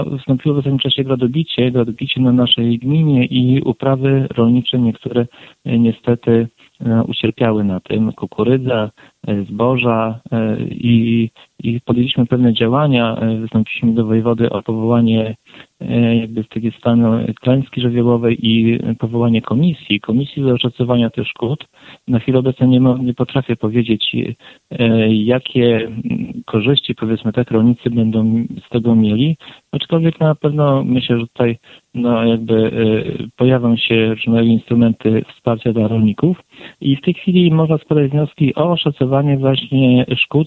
Wystąpiło w ostatnim czasie gradobicie na naszej gminie i uprawy rolnicze niektóre niestety ucierpiały na tym. Kukurydza, zboża i podjęliśmy pewne działania. Wystąpiliśmy do wojewody o powołanie jakby z takiego stanu klęski żywiołowej i powołanie komisji do oszacowania tych szkód. Na chwilę obecną nie potrafię powiedzieć, jakie korzyści, powiedzmy tak, rolnicy będą z tego mieli, aczkolwiek na pewno myślę, że tutaj pojawią się różne instrumenty wsparcia dla rolników i w tej chwili można składać wnioski o oszacowanie właśnie szkód